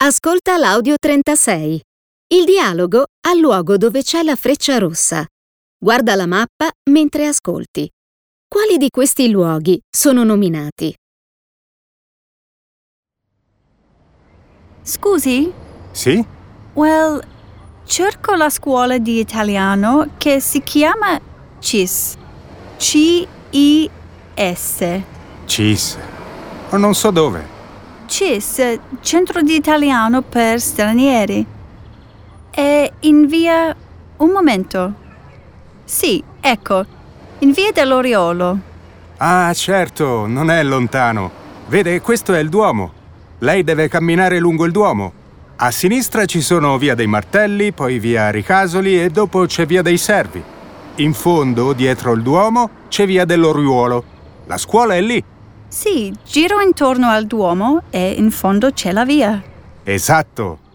Ascolta l'audio 36. Il dialogo ha luogo dove c'è la freccia rossa. Guarda la mappa mentre ascolti. Quali di questi luoghi sono nominati? Scusi? Sì? Well, cerco la scuola di italiano che si chiama CIS. C-I-S. CIS. Non so dove. CIS, Centro di Italiano per Stranieri. È in via... Un momento. Sì, ecco, in via dell'Oriolo. Ah, certo, non è lontano. Vede, questo è il Duomo. Lei deve camminare lungo il Duomo. A sinistra ci sono via dei Martelli, poi via Ricasoli e dopo c'è via dei Servi. In fondo, dietro il Duomo, c'è via dell'Oriuolo. La scuola è lì. Sì, giro intorno al Duomo e in fondo c'è la via. Esatto.